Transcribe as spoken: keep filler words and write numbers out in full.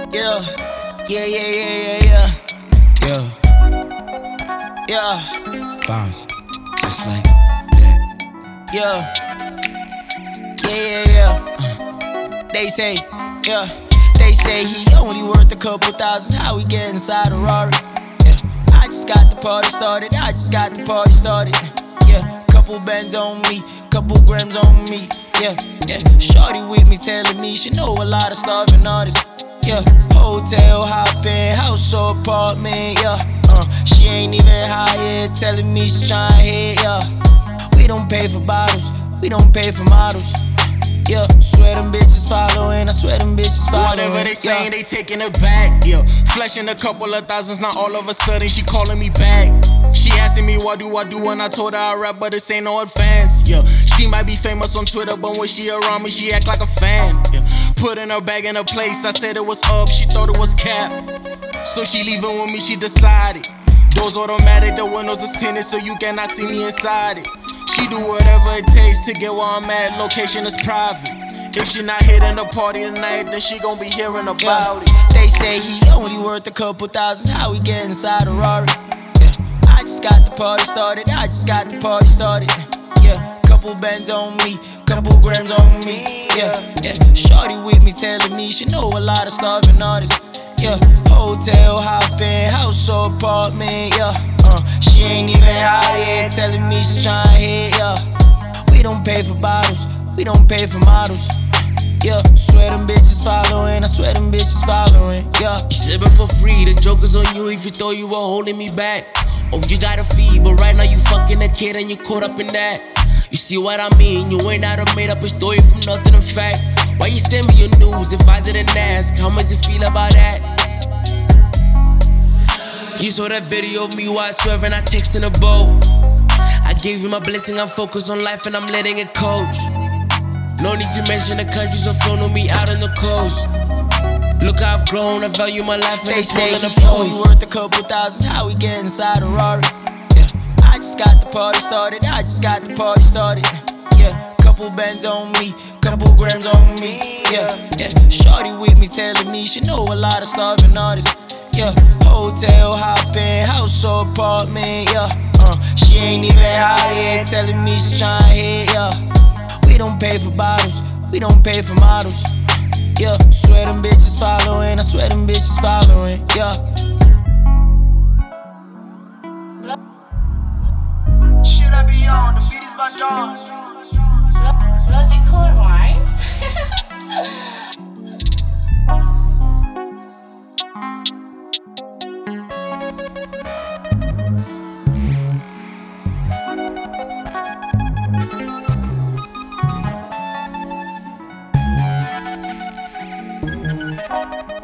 Yeah, yeah, yeah, yeah, yeah, yeah. Yeah, yeah. Bounce, just like that. Yeah, yeah, yeah, yeah. Uh, they say, yeah, they say he only worth a couple thousands. How we get inside a Rari? Yeah, I just got the party started. I just got the party started. Yeah, couple bands on me, couple grams on me. Yeah, yeah. Shorty with me telling me she know a lot of starving artists. Yeah, hotel hopping, house or apartment. Yeah, uh, she ain't even high yet, telling me she tryna hit. Yeah, we don't pay for bottles, we don't pay for models. Yeah, swear them bitches following, I swear them bitches following. Whatever they saying, yeah. they taking it back. Yeah, flashing a couple of thousands, now all of a sudden she calling me back. She asking me what do I do, and I told her I rap, but this ain't no advance. Yeah, she might be famous on Twitter, but when she around me, she act like a fan. Yeah, putting her bag in her place, I said it was up, she thought it was cap. So she leaving with me, she decided. Doors automatic, the windows is tinted, so you cannot see me inside it. She do whatever it takes to get where I'm at, location is private. If she not hitting the party tonight, then she gon' be hearing about yeah. it. They say he only worth a couple thousands, how we get inside a Rari? Yeah, I just got the party started, I just got the party started. Yeah, couple bands on me, couple grams on me. Yeah, yeah. Shorty with me telling me she know a lot of starving artists. Yeah, hotel hopping, house or apartment. Yeah, uh, she ain't even high yet, telling me she tryna hit. Yeah, we don't pay for bottles, we don't pay for models. Yeah, swear them bitches following, I swear them bitches following. Yeah, you sippin' for free, the joke is on you if you thought you were holding me back. Oh, you gotta feed, but right now you fucking a kid and you caught up in that. You see what I mean? You ain't out of made up a story from nothing to fact. Why you send me your news if I didn't ask? How much it feel about that? You saw that video of me while swerving, I texting a boat. I gave you my blessing, I'm focused on life and I'm letting it coach. No need to mention the countries so flown on me out on the coast. Look how I've grown, I value my life and they it's more say than a he only post. worth a couple thousands, how we get inside a Rari? Yeah, I just got the party started, I just got the party started. Yeah, couple bands on me, couple grams on me. Yeah, yeah. Shorty with me telling me she know a lot of starving artists. Yeah, hotel hopping, house or apartment. Yeah, uh, she ain't even high yet, telling me she tryna hit. Yeah, we don't pay for bottles, we don't pay for models. Yeah, swear them bitches following, I swear them bitches following. Yeah. Shit I be on, the beat is my dog. Logical rhymes. Thank you.